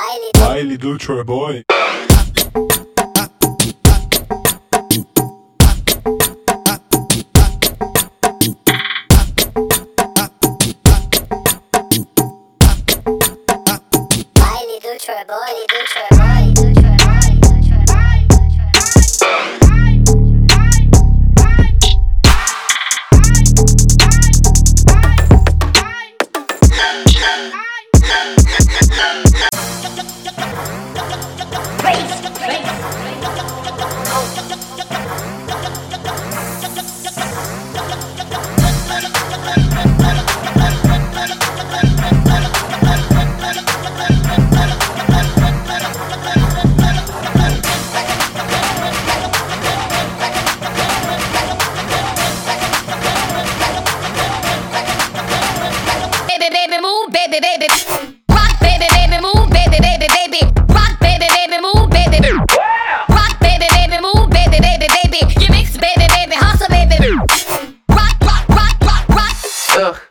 Baile do Troy Boy. Baile do Troy Boy, do Troy Boy, do Troy Boy, do Troy Boy. Baby, move, baby. Rock, baby, move, baby. Rock, baby, move, baby. Rock, baby, move, baby. You mix, baby, hustle, baby. Rock. Ugh.